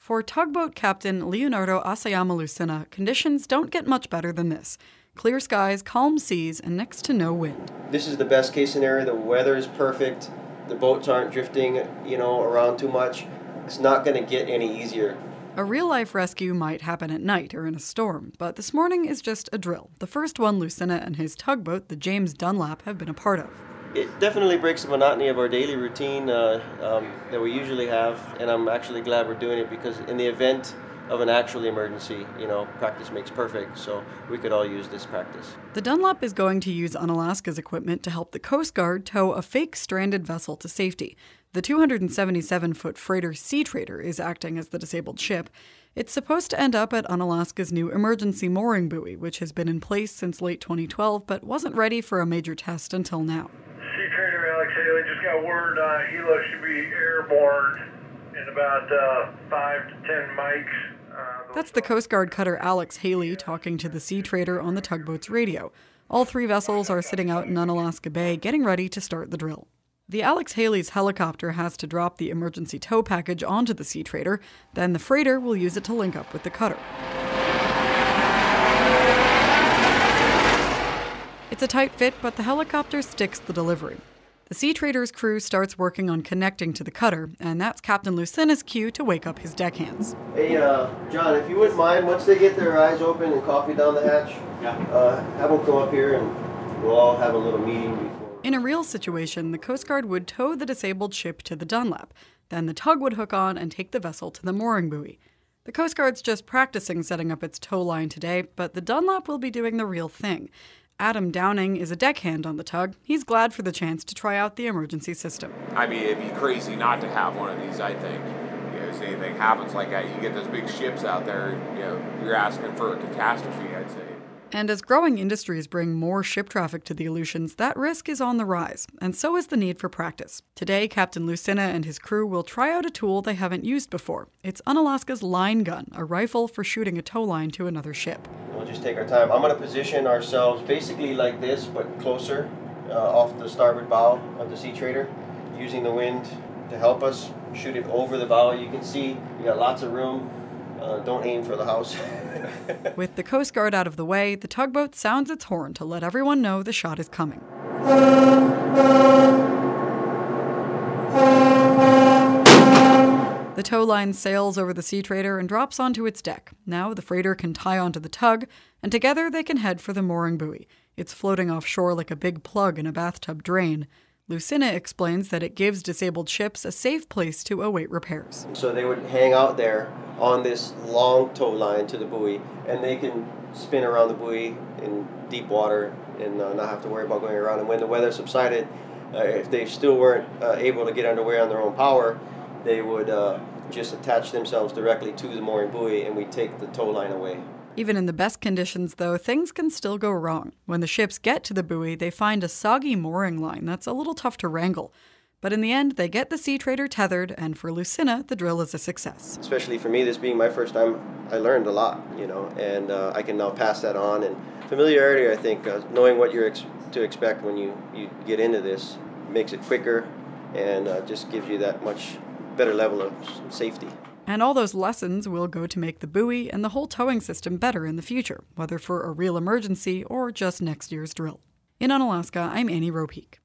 For tugboat captain Leonardo Asayama Lucena, conditions don't get much better than this. Clear skies, calm seas, and next to no wind. This is the best case scenario. The weather is perfect. The boats aren't drifting, around too much. It's not going to get any easier. A real-life rescue might happen at night or in a storm, but this morning is just a drill. The first one Lucena and his tugboat, the James Dunlap, have been a part of. It definitely breaks the monotony of our daily routine that we usually have, and I'm actually glad we're doing it because in the event of an actual emergency, practice makes perfect, so we could all use this practice. The Dunlap is going to use Unalaska's equipment to help the Coast Guard tow a fake stranded vessel to safety. The 277-foot freighter Sea Trader is acting as the disabled ship. It's supposed to end up at Unalaska's new emergency mooring buoy, which has been in place since late 2012 but wasn't ready for a major test until now. Sea Trader Alex Haley just got word Hilo should be airborne in about 5 to 10 mics. That's the Coast Guard cutter Alex Haley talking to the Sea Trader on the tugboat's radio. All three vessels are sitting out in Unalaska Bay getting ready to start the drill. The Alex Haley's helicopter has to drop the emergency tow package onto the Sea Trader, then the freighter will use it to link up with the cutter. It's a tight fit, but the helicopter sticks the delivery. The Sea Trader's crew starts working on connecting to the cutter, and that's Captain Lucena's cue to wake up his deckhands. Hey, John, if you wouldn't mind, once they get their eyes open and coffee down the hatch, have them come up here and we'll all have a little meeting before. In a real situation, the Coast Guard would tow the disabled ship to the Dunlap. Then the tug would hook on and take the vessel to the mooring buoy. The Coast Guard's just practicing setting up its tow line today, but the Dunlap will be doing the real thing. Adam Downing is a deckhand on the tug. He's glad for the chance to try out the emergency system. I mean, it'd be crazy not to have one of these, I think. If anything happens like that, you get those big ships out there, you're asking for a catastrophe, I'd say. And as growing industries bring more ship traffic to the Aleutians, that risk is on the rise, and so is the need for practice. Today, Captain Lucena and his crew will try out a tool they haven't used before. It's Unalaska's line gun, a rifle for shooting a tow line to another ship. We'll just take our time. I'm going to position ourselves basically like this, but closer off the starboard bow of the Sea Trader, using the wind to help us shoot it over the bow. You can see we got lots of room. Don't aim for the house. With the Coast Guard out of the way, the tugboat sounds its horn to let everyone know the shot is coming. The tow line sails over the Sea Trader and drops onto its deck. Now the freighter can tie onto the tug, and together they can head for the mooring buoy. It's floating offshore like a big plug in a bathtub drain. Lucena explains that it gives disabled ships a safe place to await repairs. So they would hang out there on this long tow line to the buoy, and they can spin around the buoy in deep water and not have to worry about going around. And when the weather subsided, if they still weren't able to get underway on their own power, they would just attach themselves directly to the mooring buoy, and we take the tow line away. Even in the best conditions, though, things can still go wrong. When the ships get to the buoy, they find a soggy mooring line that's a little tough to wrangle. But in the end, they get the Sea Trader tethered, and for Lucena, the drill is a success. Especially for me, this being my first time, I learned a lot, and I can now pass that on. And familiarity, I think, knowing what you're to expect when you get into this, makes it quicker and just gives you that much better level of safety. And all those lessons will go to make the buoy and the whole towing system better in the future, whether for a real emergency or just next year's drill. In Unalaska, I'm Annie Ropeek.